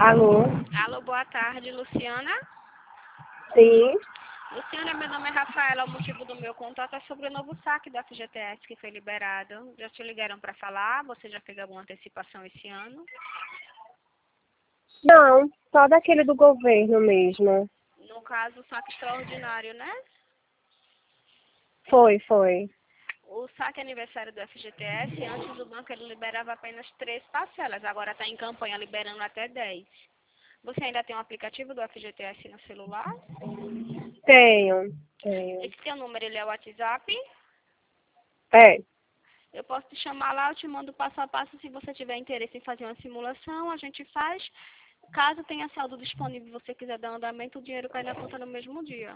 Alô? Alô, boa tarde, Luciana. Sim. Luciana, meu nome é Rafaela. O motivo do meu contato é sobre o novo saque do FGTS que foi liberado. Já te ligaram para falar? Você já fez alguma antecipação esse ano? Não, só daquele do governo mesmo. No caso, o saque extraordinário, né? Foi. O saque aniversário do FGTS, antes o banco ele liberava apenas 3 parcelas. Agora está em campanha liberando até 10. Você ainda tem um aplicativo do FGTS no celular? Tenho. Esse seu número ele é o WhatsApp? É. Eu posso te chamar lá, eu te mando passo a passo. Se você tiver interesse em fazer uma simulação, a gente faz. Caso tenha saldo disponível e você quiser dar andamento, o dinheiro cai na conta no mesmo dia.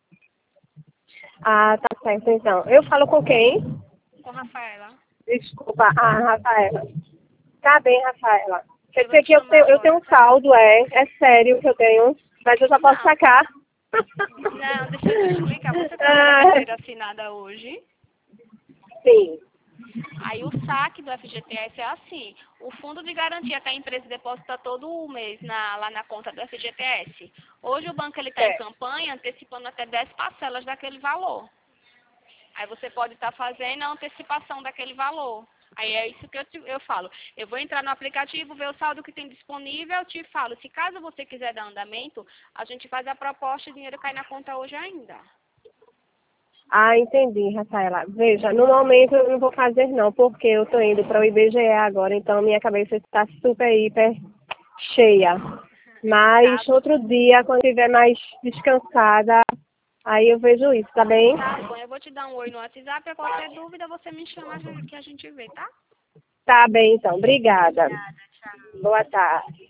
Ah, tá certo então. Eu falo com quem? Com Rafaela. Desculpa. Ah, Rafaela. Tá bem, Rafaela. Quer Eu vou dizer te que chamar eu tenho agora, um tá? saldo, é sério que eu tenho, mas eu já posso Não, sacar. não, deixa eu te explicar. Você tem Ah, carteira assinada hoje? sim. Aí o saque do FGTS é assim. O fundo de garantia que a empresa deposita todo mês lá na conta do FGTS. Hoje o banco ele está em Certo. campanha antecipando até 10 parcelas daquele valor. Aí você pode estar fazendo a antecipação daquele valor. Aí é isso que eu falo. Eu vou entrar no aplicativo, ver o saldo que tem disponível, eu te falo. Se caso você quiser dar andamento, a gente faz a proposta e o dinheiro cai na conta hoje ainda. Ah, entendi, Rafaela. Veja, no momento eu não vou fazer não, porque eu tô indo para o IBGE agora, então minha cabeça está super, hiper cheia. Tá, Mas outro dia, quando estiver mais descansada, aí eu vejo isso, tá bem? tá bom, eu vou te dar um oi no WhatsApp. A qualquer dúvida você me chama que a gente vê, tá? Tá bem, então. Obrigada. Obrigada, tchau. Boa tarde.